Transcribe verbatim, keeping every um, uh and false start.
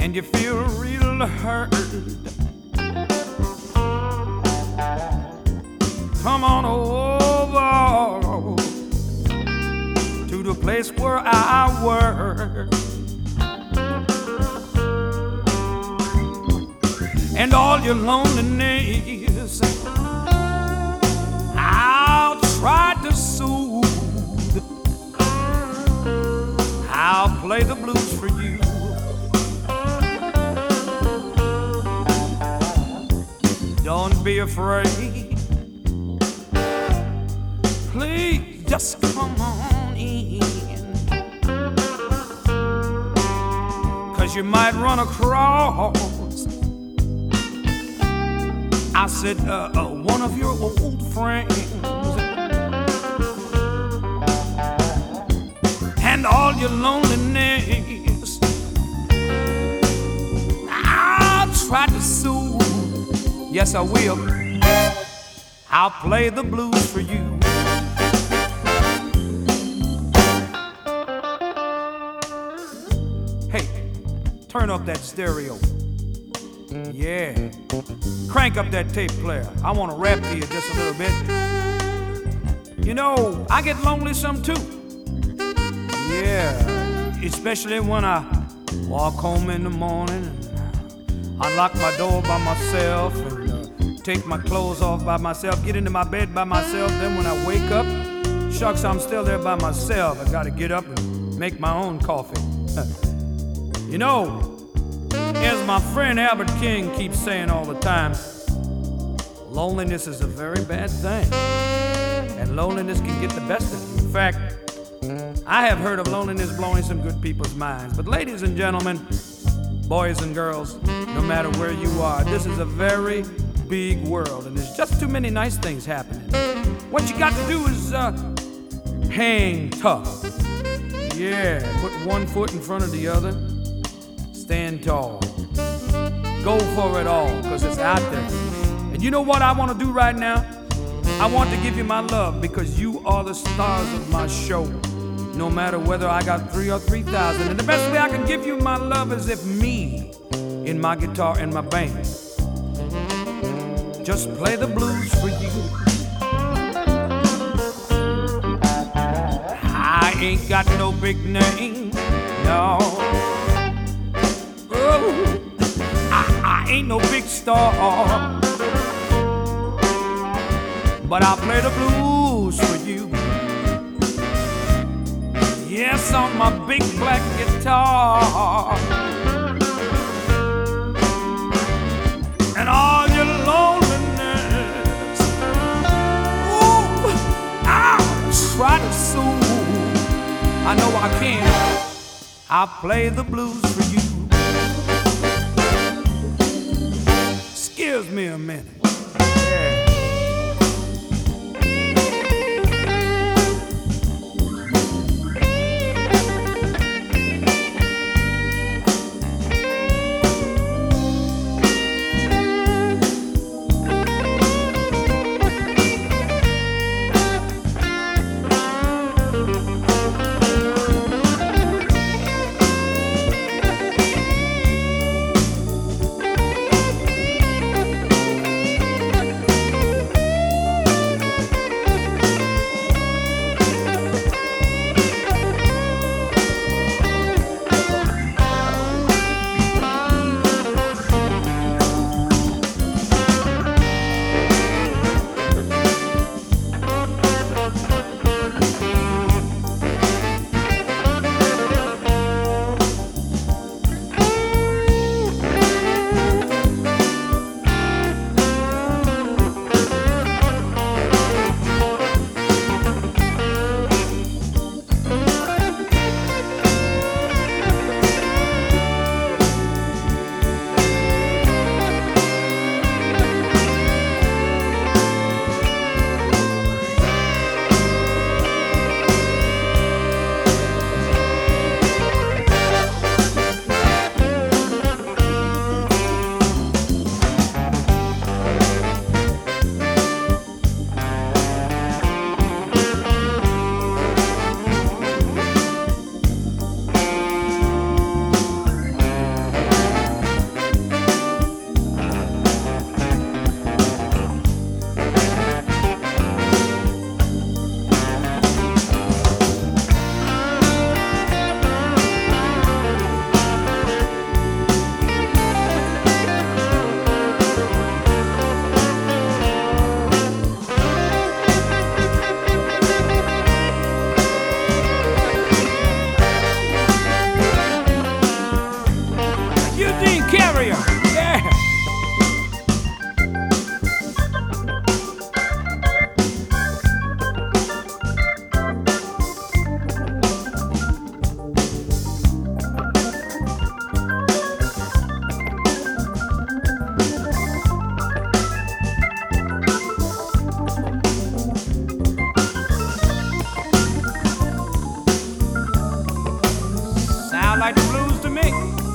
and you feel real hurt, come on over to the place where I work, and all your loneliness I'll try to soothe. I'll play the blues for you. Don't be afraid. Please just come on in, 'cause you might run across, I said, uh, uh, one of your old friends, and all your loneliness I'll try to soothe. Yes, I will. I'll play the blues for you. Hey, turn up that stereo. Yeah. Crank up that tape player. I want to rap to you just a little bit. You know, I get lonely some too. Yeah. Especially when I walk home in the morning and I lock my door by myself and uh, take my clothes off by myself, get into my bed by myself. Then when I wake up, shucks, I'm still there by myself. I got to get up and make my own coffee. You know, as my friend Albert King keeps saying all the time, loneliness is a very bad thing, and loneliness can get the best of you. In fact, I have heard of loneliness blowing some good people's minds. But ladies and gentlemen, boys and girls, no matter where you are, this is a very big world, and there's just too many nice things happening. What you got to do is uh, hang tough. Yeah, put one foot in front of the other. Stand tall. Go for it all, because it's out there. And you know what I want to do right now? I want to give you my love, because you are the stars of my show. No matter whether I got three or three thousand. And the best way I can give you my love is if me, in my guitar and my band, just play the blues for you. I ain't got no big name, no. Oh, I, I ain't no big star, but I'll play the blues for you. Yes, on my big black guitar. And all your loneliness, ooh, I'll try to soothe. I know I can. I'll play the blues for you. Excuse me a minute. Yeah. stereo. Yeah. Sound like the blues to me.